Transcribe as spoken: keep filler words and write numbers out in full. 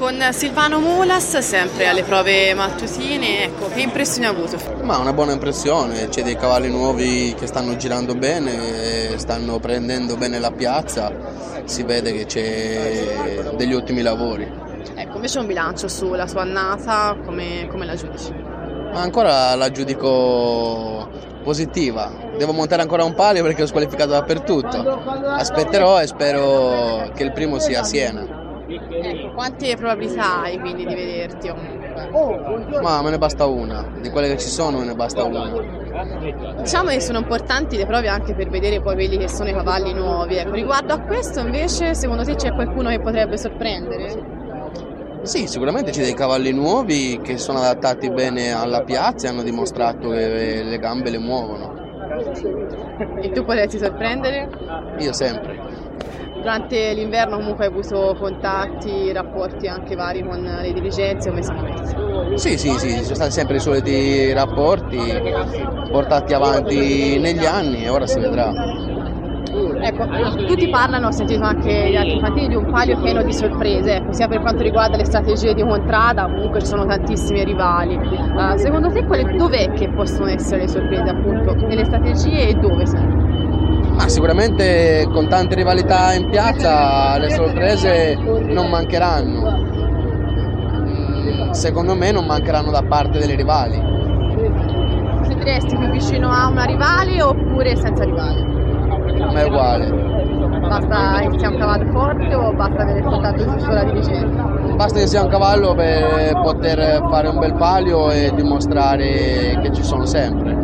Con Silvano Molas, sempre alle prove mattutine, ecco, che impressione ha avuto? Ma una buona impressione, c'è dei cavalli nuovi che stanno girando bene, stanno prendendo bene la piazza, si vede che c'è degli ottimi lavori. Ecco, invece un bilancio sulla sua annata, come, come la giudici? Ma ancora la giudico positiva, devo montare ancora un palio perché ho squalificato dappertutto, aspetterò e spero che il primo sia a Siena. Ecco, quante probabilità hai quindi di vederti? Ma me ne basta una, di quelle che ci sono me ne basta una. Diciamo che sono importanti le prove anche per vedere poi quelli che sono i cavalli nuovi. Ecco, riguardo a questo invece, secondo te c'è qualcuno che potrebbe sorprendere? Sì, sicuramente c'è dei cavalli nuovi che sono adattati bene alla piazza e hanno dimostrato che le gambe le muovono. E tu potresti sorprendere? Io sempre. Durante l'inverno comunque hai avuto contatti, rapporti anche vari con le dirigenze, come siamo messi? Sì, sì, sì, sono stati sempre i soliti rapporti portati avanti negli anni e ora si vedrà. Ecco, tutti parlano, ho sentito anche gli altri infantili, di un palio pieno di sorprese, ecco, sia per quanto riguarda le strategie di contrada, comunque ci sono tantissimi rivali. Uh, secondo te quelle, dov'è che possono essere le sorprese, appunto, nelle strategie e dove sempre? Ma sicuramente con tante rivalità in piazza le sorprese non mancheranno. Secondo me non mancheranno da parte delle rivali. Ti sentiresti più vicino a una rivale oppure senza rivale? Ma è uguale. Basta che sia un cavallo forte o basta avere il contatto giusto con la dirigenza? Basta che sia un cavallo per poter fare un bel palio e dimostrare che ci sono sempre.